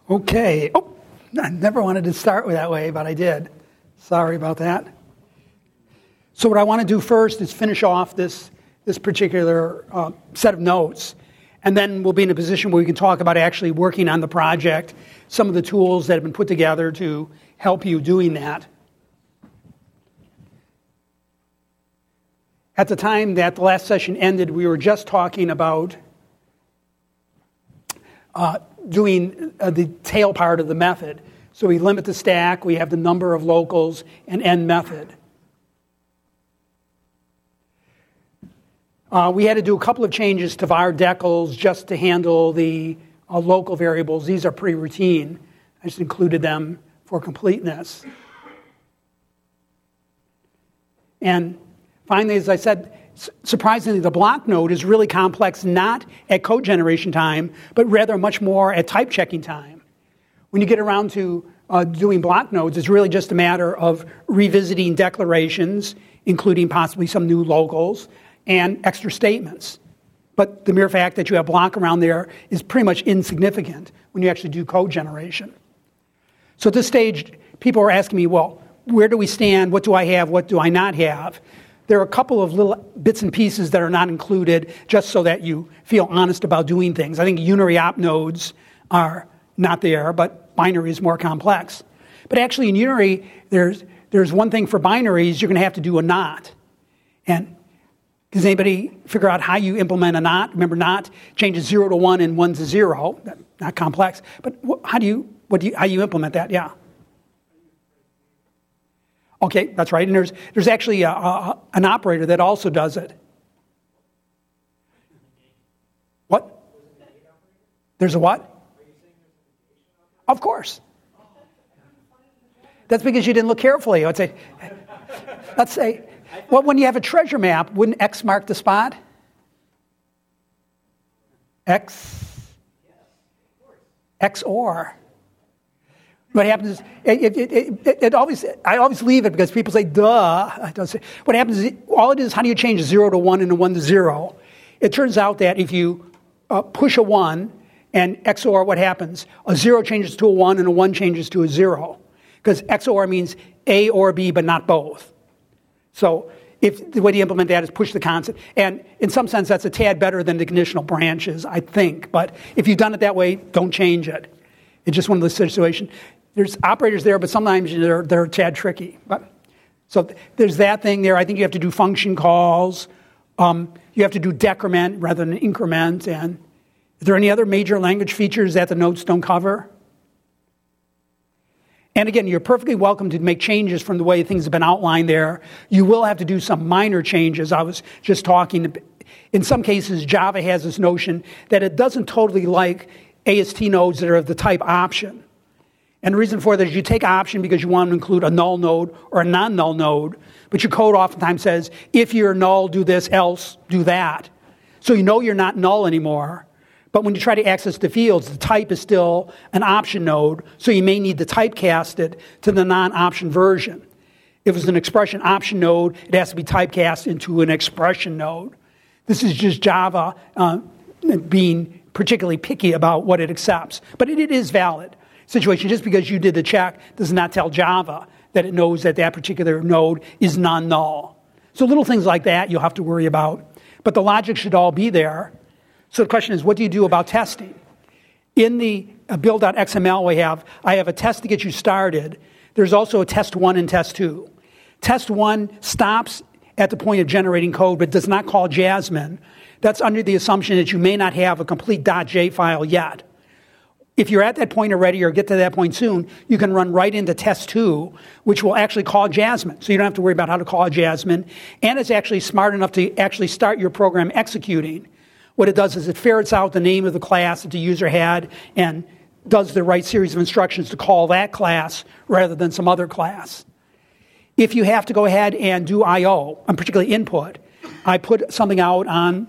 Okay. Oh, I never wanted to start that way, but I did. Sorry about that. So what I want to do first is finish off this particular set of notes, and then we'll be in a position where we can talk about actually working on the project, some of the tools that have been put together to help you doing that. At the time that the last session ended, we were just talking about doing the tail part of the method. So we limit the stack, we have the number of locals, and end method. We had to do a couple of changes to var decals just to handle the local variables. These are pretty routine. I just included them for completeness. And finally, as I said, surprisingly, the block node is really complex, not at code generation time, but rather much more at type checking time. When you get around to doing block nodes, it's really just a matter of revisiting declarations, including possibly some new locals, and extra statements. But the mere fact that you have block around there is pretty much insignificant when you actually do code generation. So at this stage, people are asking me, well, where do we stand? What do I have? What do I not have? There are a couple of little bits and pieces that are not included just so that you feel honest about doing things. I think unary op nodes are not there, but binary is more complex. But actually in unary, there's one thing for binaries, you're going to have to do a not. And does anybody figure out how you implement a not? Remember, not changes 0 to 1 and 1 to 0. Not complex. But how do you implement that? Yeah. Okay, that's right. And there's actually an operator that also does it. What? There's a what? Of course. That's because you didn't look carefully. Let's say, well, when you have a treasure map, wouldn't X mark the spot? XOR. What happens is, I always leave it because people say, duh. What happens is, all it is, how do you change 0 to 1 and a 1 to 0? It turns out that if you push a 1 and XOR, what happens? A 0 changes to a 1 and a 1 changes to a 0. Because XOR means A or B, but not both. So if the way to implement that is push the constant. And in some sense, that's a tad better than the conditional branches, I think. But if you've done it that way, don't change it. It's just one of those situations. There's operators there, but sometimes they're a tad tricky. But, so there's that thing there. I think you have to do function calls. You have to do decrement rather than increment. And is there any other major language features that the notes don't cover? And again, you're perfectly welcome to make changes from the way things have been outlined there. You will have to do some minor changes. I was just talking. In some cases, Java has this notion that it doesn't totally like AST nodes that are of the type option. And the reason for that is you take option because you want to include a null node or a non-null node, but your code oftentimes says, if you're null, do this, else do that. So you know you're not null anymore. But when you try to access the fields, the type is still an option node, so you may need to typecast it to the non-option version. If it's an expression option node, it has to be typecast into an expression node. This is just Java being particularly picky about what it accepts. But it is valid. Situation, just because you did the check does not tell Java that it knows that that particular node is non-null. So little things like that you'll have to worry about. But the logic should all be there. So the question is, what do you do about testing? In the build.xml I have a test to get you started. There's also a test 1 and test 2. Test 1 stops at the point of generating code, but does not call Jasmine. That's under the assumption that you may not have a complete .j file yet. If you're at that point already or get to that point soon, you can run right into test 2, which will actually call Jasmine. So you don't have to worry about how to call Jasmine. And it's actually smart enough to actually start your program executing. What it does is it ferrets out the name of the class that the user had and does the right series of instructions to call that class rather than some other class. If you have to go ahead and do I/O, and particularly input, I put something out on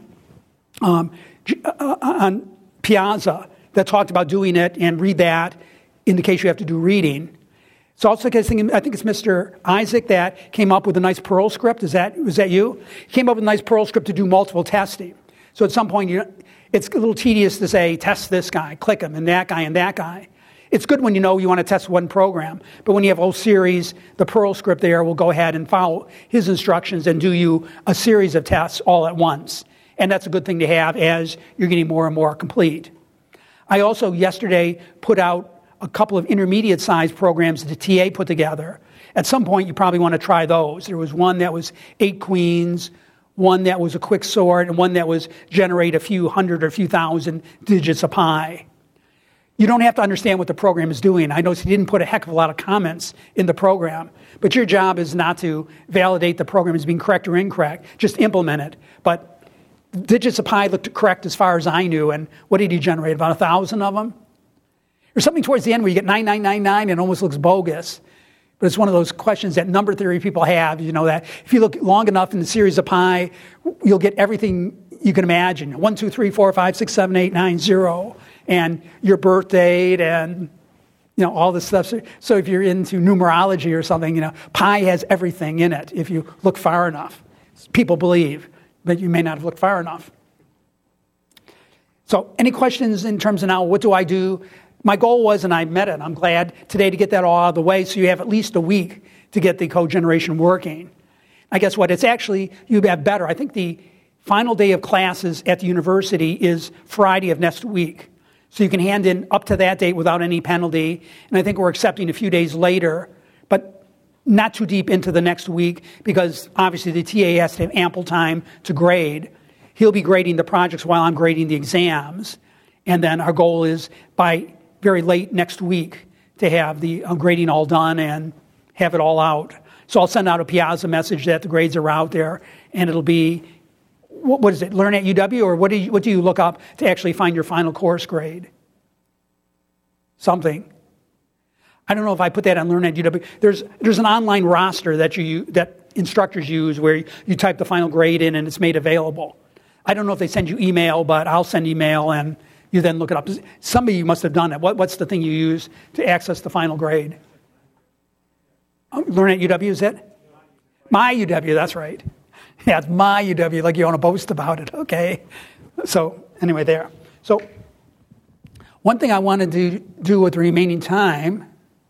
Piazza that talked about doing it, and read that in the case you have to do reading. So also, I think it's Mr. Isaac that came up with a nice Perl script. Was that you? He came up with a nice Perl script to do multiple testing. So at some point, it's a little tedious to say, test this guy, click him, and that guy, and that guy. It's good when you know you want to test one program, but when you have a whole series, the Perl script there will go ahead and follow his instructions and do you a series of tests all at once. And that's a good thing to have as you're getting more and more complete. I also yesterday put out a couple of intermediate-sized programs that the TA put together. At some point, you probably want to try those. There was one that was 8 queens, one that was a quick sort, and one that was generate a few hundred or a few thousand digits of pi. You don't have to understand what the program is doing. I noticed he didn't put a heck of a lot of comments in the program, but your job is not to validate the program as being correct or incorrect. Just implement it. But digits of pi looked correct as far as I knew, and what did he generate? About 1,000 of them? There's something towards the end where you get 9999 and it almost looks bogus. But it's one of those questions that number theory people have, that if you look long enough in the series of pi, you'll get everything you can imagine. 1, 2, 3, 4, 5, 6, 7, 8, 9, 0. And your birth date and, all this stuff. So if you're into numerology or something, pi has everything in it if you look far enough. People believe, but you may not have looked far enough. So any questions in terms of now, what do I do? My goal was, and I met it, I'm glad today to get that all out of the way so you have at least a week to get the code generation working. I guess what? It's actually, you have better. I think the final day of classes at the university is Friday of next week. So you can hand in up to that date without any penalty. And I think we're accepting a few days later, but not too deep into the next week because obviously the TA has to have ample time to grade. He'll be grading the projects while I'm grading the exams. And then our goal is by very late next week to have the grading all done and have it all out. So I'll send out a Piazza message that the grades are out there, and it'll be, what is it, Learn at UW, or what do you look up to actually find your final course grade? Something. I don't know if I put that on Learn at UW. There's an online roster that instructors use where you type the final grade in and it's made available. I don't know if they send you email, but I'll send email and you then look it up. Some of you must have done it. What's the thing you use to access the final grade? Learn at UW, is it? My UW, that's right. Yeah, it's my UW, like you want to boast about it. Okay. So anyway, there. So one thing I wanted to do with the remaining time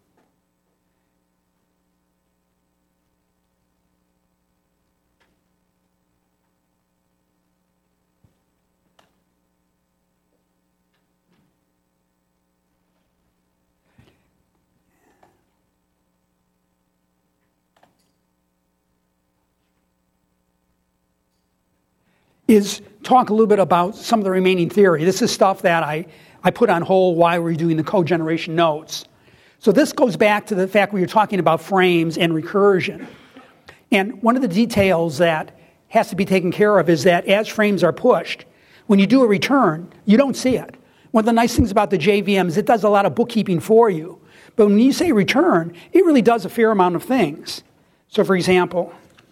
is talk a little bit about some of the remaining theory. This is stuff that I put on hold while we were doing the code generation notes. So this goes back to the fact we were talking about frames and recursion. And one of the details that has to be taken care of is that as frames are pushed, when you do a return, you don't see it. One of the nice things about the JVM is it does a lot of bookkeeping for you. But when you say return, it really does a fair amount of things. So for example,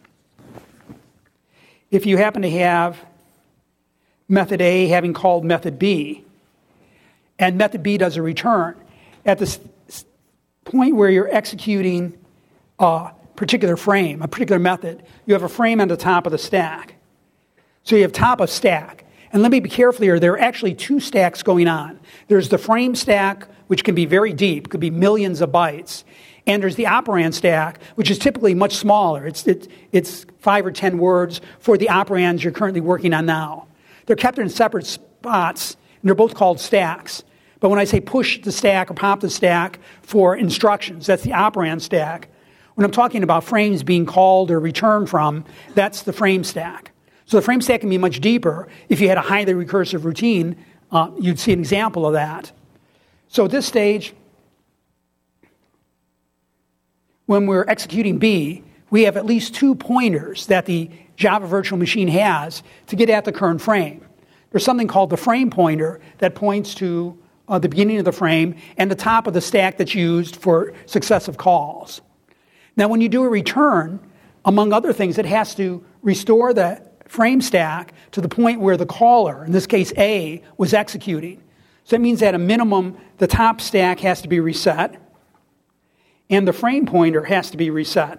if you happen to have method A having called method B, and method B does a return, at the point where you're executing a particular frame, a particular method, you have a frame on the top of the stack. So you have top of stack. And let me be careful here, there are actually two stacks going on. There's the frame stack, which can be very deep, could be millions of bytes. And there's the operand stack, which is typically much smaller. It's 5 or 10 words for the operands you're currently working on now. They're kept in separate spots, and they're both called stacks. But when I say push the stack or pop the stack for instructions, that's the operand stack. When I'm talking about frames being called or returned from, that's the frame stack. So the frame stack can be much deeper. If you had a highly recursive routine, you'd see an example of that. So at this stage, when we're executing B, we have at least 2 pointers that the Java virtual machine has to get at the current frame. There's something called the frame pointer that points to the beginning of the frame and the top of the stack that's used for successive calls. Now, when you do a return, among other things, it has to restore the frame stack to the point where the caller, in this case A, was executing. So that means at a minimum, the top stack has to be reset, and the frame pointer has to be reset.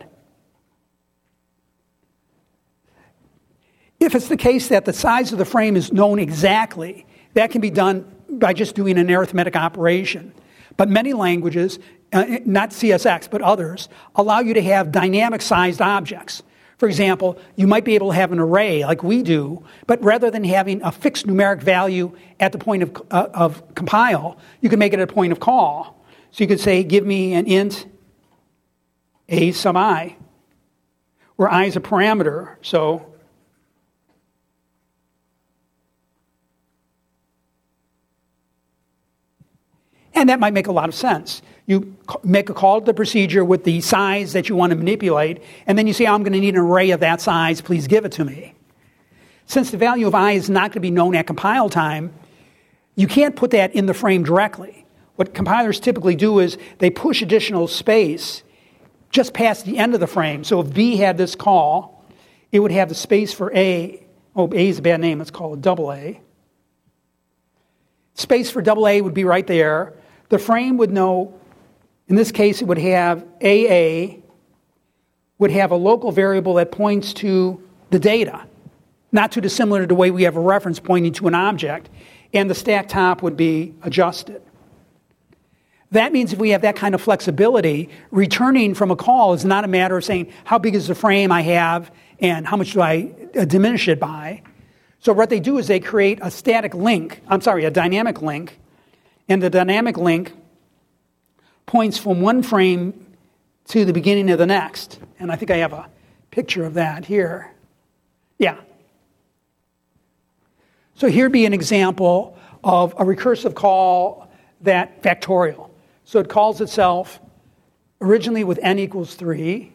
If it's the case that the size of the frame is known exactly, that can be done by just doing an arithmetic operation. But many languages, not CSX, but others, allow you to have dynamic-sized objects. For example, you might be able to have an array like we do, but rather than having a fixed numeric value at the point of compile, you can make it at a point of call. So you could say, give me an int a sub I, where I is a parameter. So and that might make a lot of sense. You make a call to the procedure with the size that you want to manipulate, and then you say, I'm going to need an array of that size, please give it to me. Since the value of I is not going to be known at compile time, you can't put that in the frame directly. What compilers typically do is they push additional space just past the end of the frame. So if B had this call, it would have the space for A. Oh, A is a bad name. Let's call it double A. Space for double A would be right there. The frame would know, in this case, it would have AA, would have a local variable that points to the data, not too dissimilar to the way we have a reference pointing to an object, and the stack top would be adjusted. That means if we have that kind of flexibility, returning from a call is not a matter of saying, how big is the frame I have and how much do I diminish it by? So what they do is they create a a dynamic link, and the dynamic link points from one frame to the beginning of the next. And I think I have a picture of that here. Yeah. So here'd be an example of a recursive call that factorial. So it calls itself originally with n equals 3.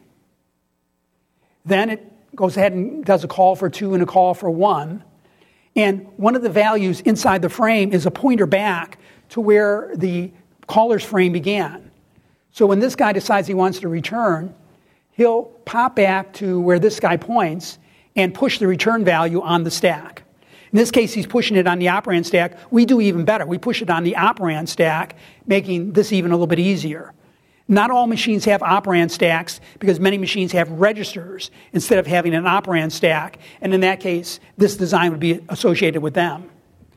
Then it goes ahead and does a call for 2 and a call for 1. And one of the values inside the frame is a pointer back to where the caller's frame began. So when this guy decides he wants to return, he'll pop back to where this guy points and push the return value on the stack. In this case, he's pushing it on the operand stack. We do even better. We push it on the operand stack, making this even a little bit easier. Not all machines have operand stacks because many machines have registers instead of having an operand stack. And in that case, this design would be associated with them.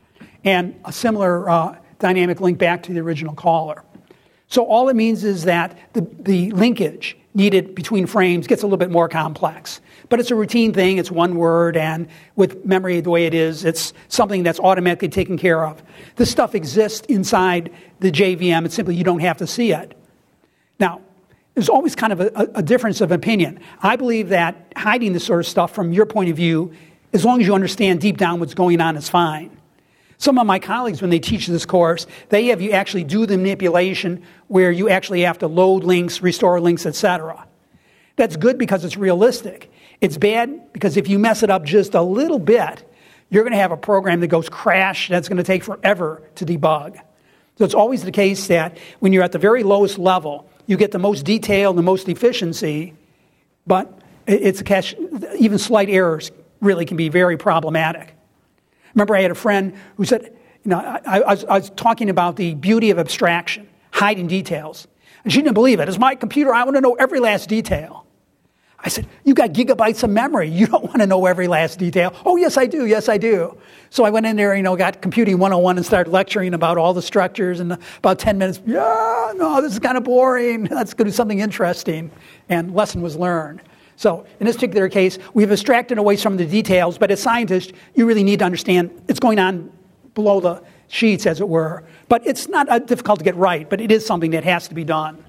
And a similar dynamic link back to the original caller. So all it means is that the linkage needed between frames gets a little bit more complex. But it's a routine thing. It's one word. And with memory the way it is, it's something that's automatically taken care of. This stuff exists inside the JVM. It's simply you don't have to see it. Now, there's always kind of a difference of opinion. I believe that hiding this sort of stuff from your point of view, as long as you understand deep down what's going on, is fine. Some of my colleagues, when they teach this course, they have you actually do the manipulation where you actually have to load links, restore links, etc. That's good because it's realistic. It's bad because if you mess it up just a little bit, you're going to have a program that goes crash that's going to take forever to debug. So it's always the case that when you're at the very lowest level, you get the most detail and the most efficiency, but it's a catch. Even slight errors really can be very problematic. Remember, I had a friend who said, I was talking about the beauty of abstraction, hiding details. And she didn't believe it. As my computer, I want to know every last detail. I said, you got gigabytes of memory. You don't want to know every last detail. Oh, yes, I do. Yes, I do. So I went in there, got Computing 101 and started lecturing about all the structures. And about 10 minutes, this is kind of boring. Let's go do something interesting. And lesson was learned. So in this particular case, we've abstracted away some of the details. But as scientists, you really need to understand it's going on below the sheets, as it were. But it's not difficult to get right. But it is something that has to be done.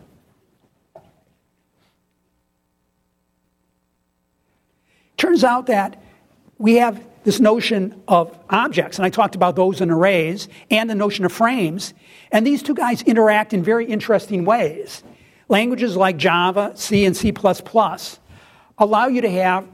Turns out that we have this notion of objects, and I talked about those in arrays, and the notion of frames, and these two guys interact in very interesting ways. Languages like Java, C, and C++ allow you to have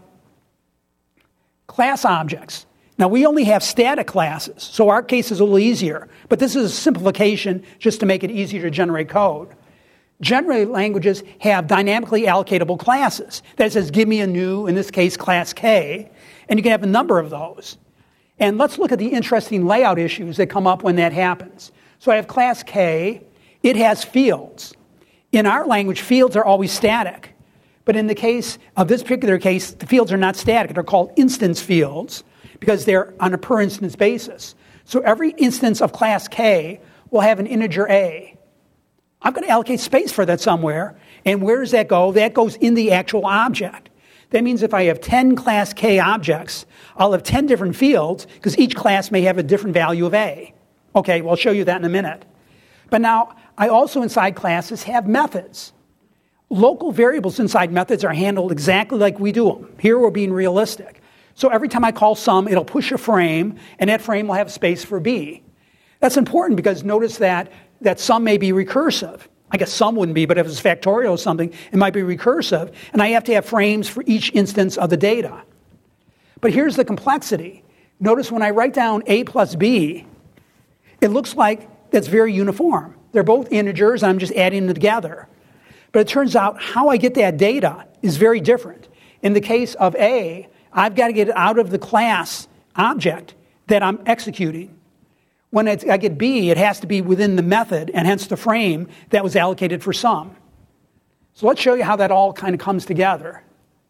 class objects. Now, we only have static classes, so our case is a little easier, but this is a simplification just to make it easier to generate code. Generally, languages have dynamically allocatable classes. That says, give me a new, in this case, class K, and you can have a number of those. And let's look at the interesting layout issues that come up when that happens. So I have class K. It has fields. In our language, fields are always static. But in the case of this particular case, the fields are not static. They're called instance fields because they're on a per instance basis. So every instance of class K will have an integer A. I'm going to allocate space for that somewhere. And where does that go? That goes in the actual object. That means if I have 10 class K objects, I'll have 10 different fields because each class may have a different value of A. Okay, well, I'll show you that in a minute. But now, I also inside classes have methods. Local variables inside methods are handled exactly like we do them. Here we're being realistic. So every time I call sum, it'll push a frame, and that frame will have space for B. That's important because notice that sum may be recursive. I guess sum wouldn't be, but if it's factorial or something, it might be recursive. And I have to have frames for each instance of the data. But here's the complexity. Notice when I write down A plus B, it looks like that's very uniform. They're both integers, and I'm just adding them together. But it turns out how I get that data is very different. In the case of A, I've got to get it out of the class object that I'm executing. When I get B, it has to be within the method, and hence the frame that was allocated for sum. So let's show you how that all kind of comes together.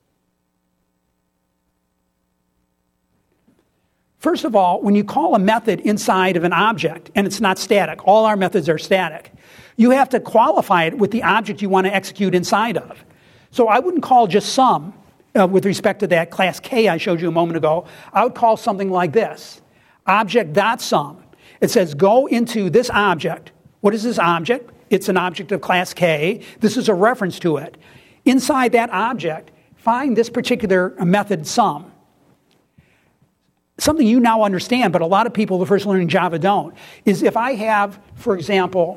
First of all, when you call a method inside of an object, and it's not static, all our methods are static, you have to qualify it with the object you want to execute inside of. So I wouldn't call just sum with respect to that class K I showed you a moment ago. I would call something like this, object.sum. It says go into this object. What is this object? It's an object of class K. This is a reference to it. Inside that object, find this particular method sum. Something you now understand, but a lot of people who are first learning Java don't, is if I have, for example,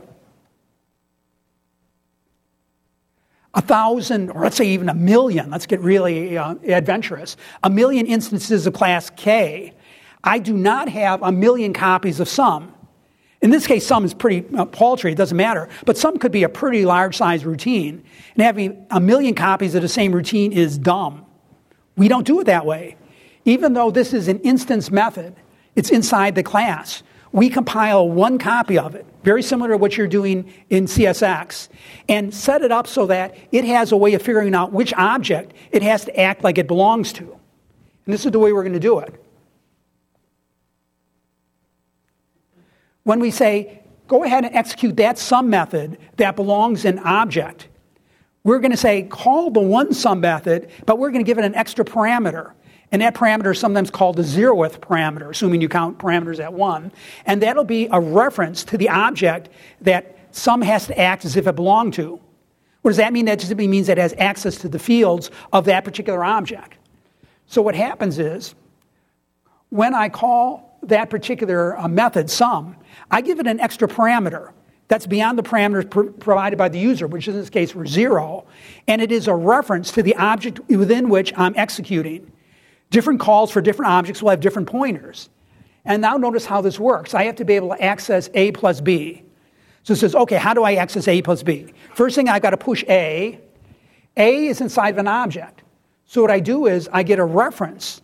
1,000, or let's say even 1,000,000, let's get really adventurous, 1,000,000 instances of class K, I do not have 1,000,000 copies of sum. In this case, sum is pretty paltry, it doesn't matter, but sum could be a pretty large size routine, and having 1,000,000 copies of the same routine is dumb. We don't do it that way. Even though this is an instance method, it's inside the class. We compile one copy of it, very similar to what you're doing in CSX, and set it up so that it has a way of figuring out which object it has to act like it belongs to. And this is the way we're going to do it. When we say, go ahead and execute that sum method that belongs in object, we're going to say, call the one sum method, but we're going to give it an extra parameter. And that parameter is sometimes called the 0th parameter, assuming you count parameters at 1. And that'll be a reference to the object that sum has to act as if it belonged to. What does that mean? That simply means it has access to the fields of that particular object. So what happens is, when I call that particular method sum, I give it an extra parameter that's beyond the parameters provided by the user, which in this case were 0, and it is a reference to the object within which I'm executing. Different calls for different objects will have different pointers. And now notice how this works. I have to be able to access A plus B. So it says, okay, how do I access A plus B? First thing, I've got to push A. A is inside of an object. So what I do is I get a reference.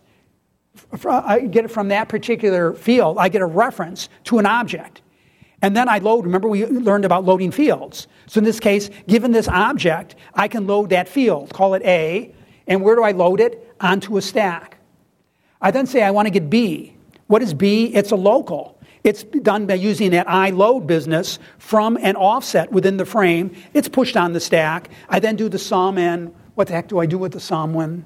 I get it from that particular field. I get a reference to an object. And then I load. Remember, we learned about loading fields. So in this case, given this object, I can load that field, call it A. And where do I load it? Onto a stack. I then say I want to get B. What is B? It's a local. It's done by using that iLoad business from an offset within the frame. It's pushed on the stack. I then do the sum, and what the heck do I do with the sum when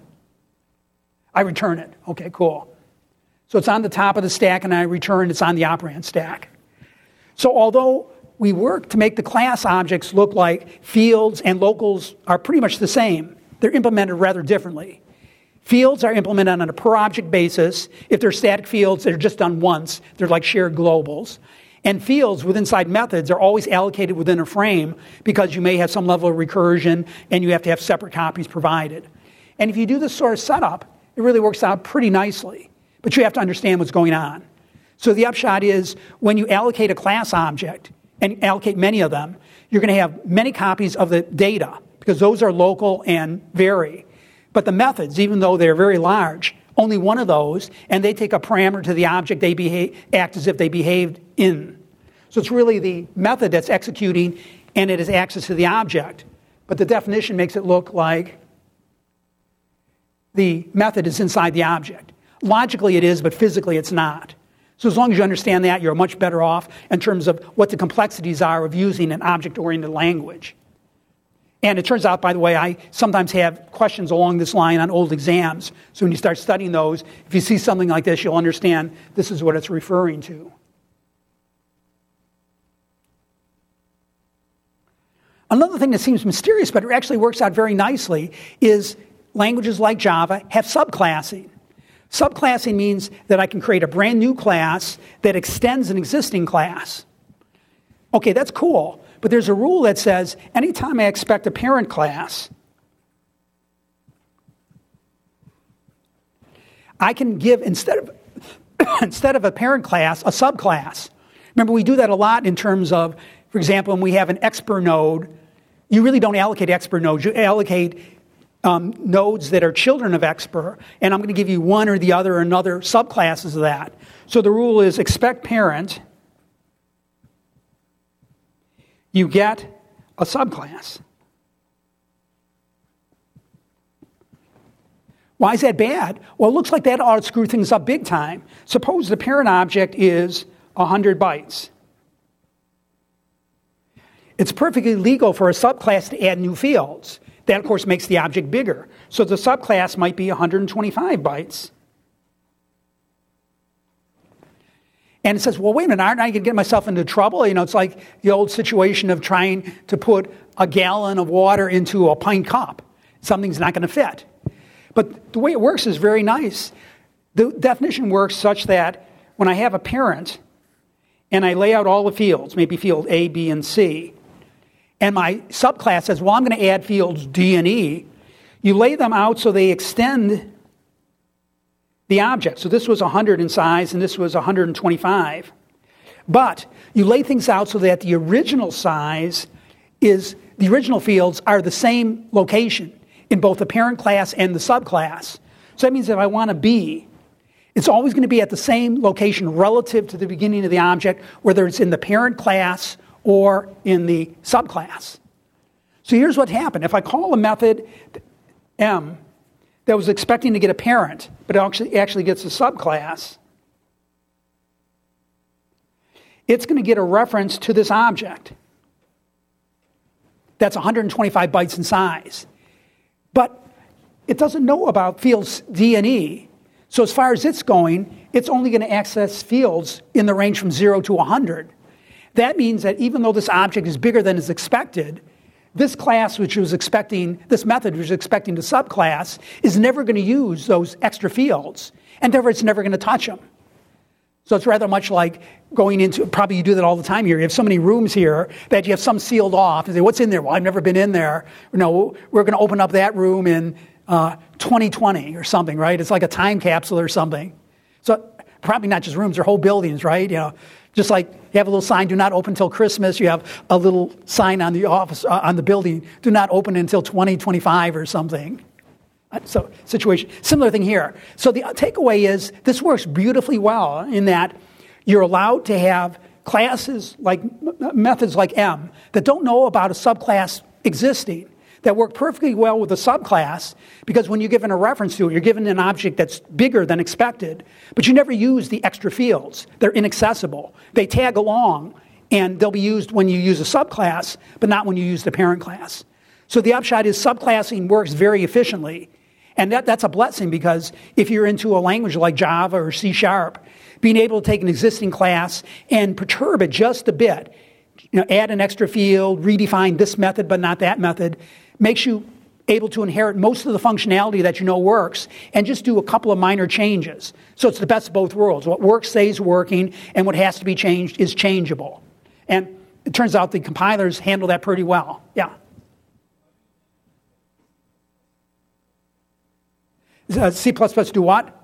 I return it? Okay, cool. So it's on the top of the stack, and I return it's on the operand stack. So although we work to make the class objects look like fields and locals are pretty much the same, they're implemented rather differently. Fields are implemented on a per-object basis. If they're static fields, they're just done once. They're like shared globals. And fields with inside methods are always allocated within a frame because you may have some level of recursion and you have to have separate copies provided. And if you do this sort of setup, it really works out pretty nicely. But you have to understand what's going on. So the upshot is when you allocate a class object and allocate many of them, you're going to have many copies of the data because those are local and vary. But the methods, even though they're very large, only one of those, and they take a parameter to the object they act as if they behaved in. So it's really the method that's executing, and it has access to the object. But the definition makes it look like the method is inside the object. Logically it is, but physically it's not. So as long as you understand that, you're much better off in terms of what the complexities are of using an object-oriented language. And it turns out, by the way, I sometimes have questions along this line on old exams. So when you start studying those, if you see something like this, you'll understand this is what it's referring to. Another thing that seems mysterious, but it actually works out very nicely, is languages like Java have subclassing. Subclassing means that I can create a brand new class that extends an existing class. Okay, that's cool, but there's a rule that says anytime I expect a parent class, I can give, instead of a parent class, a subclass. Remember, we do that a lot in terms of, for example, when we have an expr node, you really don't allocate expr nodes. You allocate nodes that are children of expr, and I'm going to give you one or the other or another subclasses of that. So the rule is expect parent, you get a subclass. Why is that bad? Well, it looks like that ought to screw things up big time. Suppose the parent object is 100 bytes. It's perfectly legal for a subclass to add new fields. That, of course, makes the object bigger. So the subclass might be 125 bytes. And it says, well, wait a minute, aren't I going to get myself into trouble? It's like the old situation of trying to put a gallon of water into a pint cup. Something's not going to fit. But the way it works is very nice. The definition works such that when I have a parent and I lay out all the fields, maybe field A, B, and C, and my subclass says, well, I'm going to add fields D and E, you lay them out so they extend the object. So this was 100 in size, and this was 125. But you lay things out so that the original size is, the original fields are the same location in both the parent class and the subclass. So that means if I want a B, it's always going to be at the same location relative to the beginning of the object, whether it's in the parent class or in the subclass. So here's what happened. If I call a method M that was expecting to get a parent, but actually gets a subclass, it's going to get a reference to this object that's 125 bytes in size. But it doesn't know about fields D and E. So as far as it's going, it's only going to access fields in the range from 0 to 100. That means that even though this object is bigger than is expected, this class which was expecting, this method which was expecting the subclass, is never going to use those extra fields, and therefore it's never going to touch them. So it's rather much like going into, probably you do that all the time here. You have so many rooms here that you have some sealed off. And say, what's in there? Well, I've never been in there. No, we're going to open up that room in 2020 or something, right? It's like a time capsule or something. So probably not just rooms, or whole buildings, right? Just like you have a little sign, do not open until Christmas. You have a little sign on the office, on the building, do not open until 2025 or something. So situation, similar thing here. So the takeaway is this works beautifully well in that you're allowed to have classes like methods like M that don't know about a subclass existing, that work perfectly well with a subclass, because when you're given a reference to it, you're given an object that's bigger than expected, but you never use the extra fields. They're inaccessible. They tag along, and they'll be used when you use a subclass, but not when you use the parent class. So the upshot is subclassing works very efficiently. And that's a blessing, because if you're into a language like Java or C#, being able to take an existing class and perturb it just a bit, add an extra field, redefine this method but not that method, makes you able to inherit most of the functionality that you know works and just do a couple of minor changes. So it's the best of both worlds. What works stays working, and what has to be changed is changeable. And it turns out the compilers handle that pretty well. Yeah. C++ do what?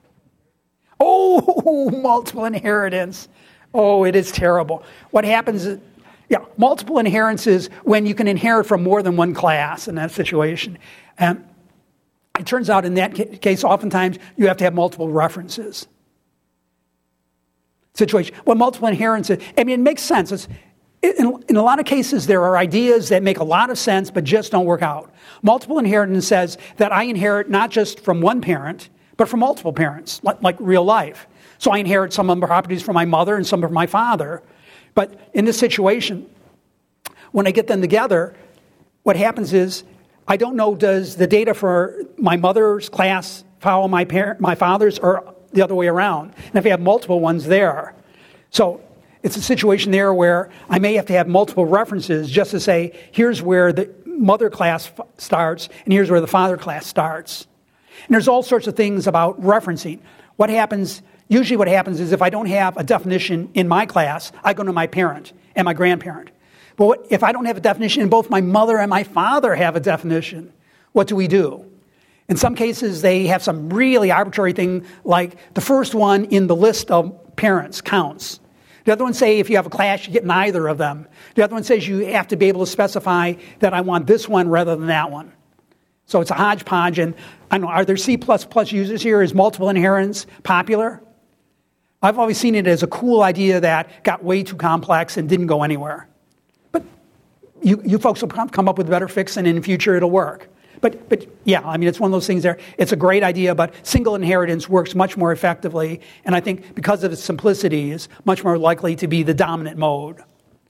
Oh, multiple inheritance. Oh, it is terrible. What happens is, multiple inheritance is when you can inherit from more than one class in that situation. And it turns out in that case, oftentimes you have to have multiple references. Situation. Well, multiple inheritance, it makes sense. In a lot of cases, there are ideas that make a lot of sense but just don't work out. Multiple inheritance says that I inherit not just from one parent, but from multiple parents, like real life. So I inherit some of the properties from my mother and some from my father. But in this situation, when I get them together, what happens is I don't know, does the data for my mother's class follow my father's or the other way around? And if I have multiple ones there. So it's a situation there where I may have to have multiple references just to say, here's where the mother class starts and here's where the father class starts. And there's all sorts of things about referencing. Usually what happens is if I don't have a definition in my class, I go to my parent and my grandparent. But if I don't have a definition and both my mother and my father have a definition, what do we do? In some cases, they have some really arbitrary thing like the first one in the list of parents counts. The other one say if you have a class, you get neither of them. The other one says you have to be able to specify that I want this one rather than that one. So it's a hodgepodge. And I don't know, are there C++ users here? Is multiple inheritance popular? I've always seen it as a cool idea that got way too complex and didn't go anywhere. But you folks will come up with a better fix, and in the future it'll work. But yeah, I mean, it's one of those things there. It's a great idea, but single inheritance works much more effectively, and I think because of its simplicity is much more likely to be the dominant mode.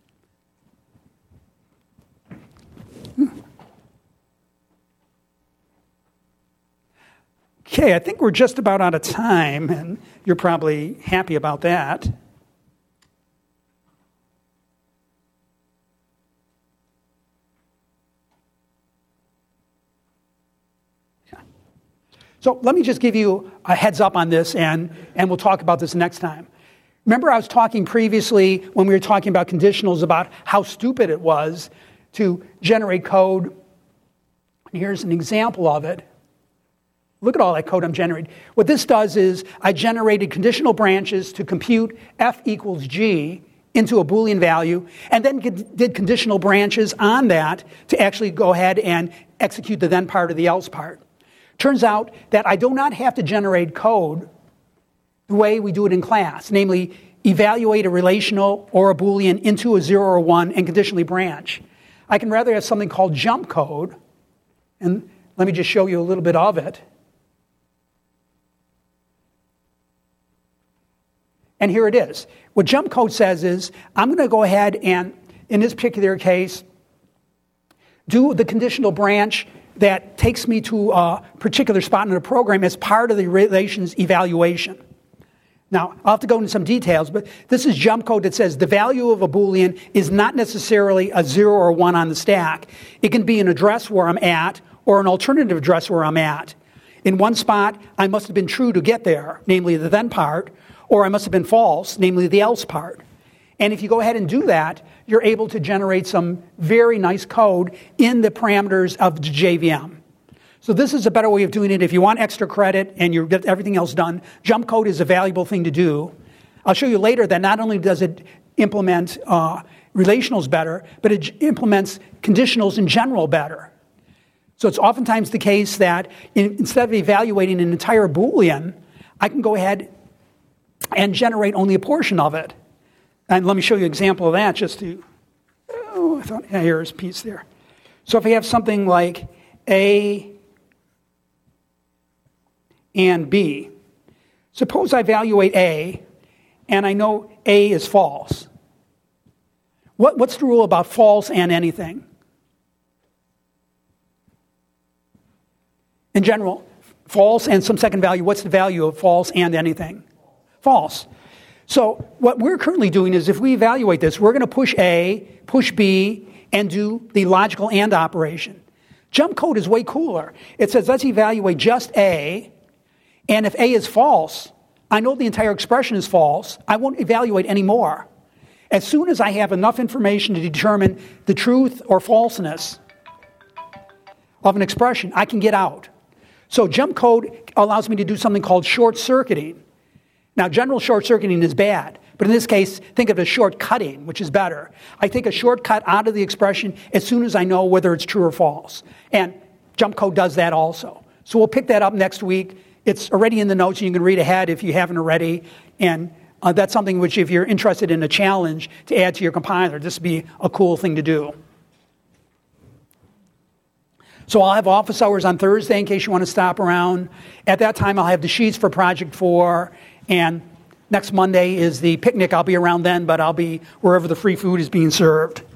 Okay, I think we're just about out of time, and you're probably happy about that. So let me just give you a heads up on this, and we'll talk about this next time. Remember I was talking previously when we were talking about conditionals about how stupid it was to generate code. And here's an example of it. Look at all that code I'm generating. What this does is I generated conditional branches to compute f equals g into a Boolean value, and then did conditional branches on that to actually go ahead and execute the then part or the else part. Turns out that I do not have to generate code the way we do it in class, namely evaluate a relational or a Boolean into a 0 or 1 and conditionally branch. I can rather have something called jump code, and let me just show you a little bit of it. And here it is. What jump code says is, I'm going to go ahead and, in this particular case, do the conditional branch that takes me to a particular spot in the program as part of the relations evaluation. Now, I'll have to go into some details, but this is jump code that says the value of a Boolean is not necessarily a 0 or 1 on the stack. It can be an address where I'm at or an alternative address where I'm at. In one spot, I must have been true to get there, namely the then part, or I must have been false, namely the else part. And if you go ahead and do that, you're able to generate some very nice code in the parameters of the JVM. So this is a better way of doing it. If you want extra credit and you get everything else done, jump code is a valuable thing to do. I'll show you later that not only does it implement relationals better, but it implements conditionals in general better. So it's oftentimes the case that instead of evaluating an entire Boolean, I can go ahead and generate only a portion of it. And let me show you an example of that just to, here's a piece there. So if I have something like A and B, suppose I evaluate A and I know A is false. What's the rule about false and anything? In general, false and some second value, what's the value of false and anything? False. So what we're currently doing is if we evaluate this, we're going to push A, push B, and do the logical AND operation. Jump code is way cooler. It says let's evaluate just A, and if A is false, I know the entire expression is false. I won't evaluate any more. As soon as I have enough information to determine the truth or falseness of an expression, I can get out. So jump code allows me to do something called short-circuiting. Now, general short-circuiting is bad, but in this case, think of it as short-cutting, which is better. I take a shortcut out of the expression as soon as I know whether it's true or false. And jump code does that also. So we'll pick that up next week. It's already in the notes, and you can read ahead if you haven't already. And that's something which, if you're interested in a challenge to add to your compiler, this would be a cool thing to do. So I'll have office hours on Thursday in case you want to stop around. At that time, I'll have the sheets for Project 4, and Next Monday is the picnic. I'll be around then, but I'll be wherever the free food is being served.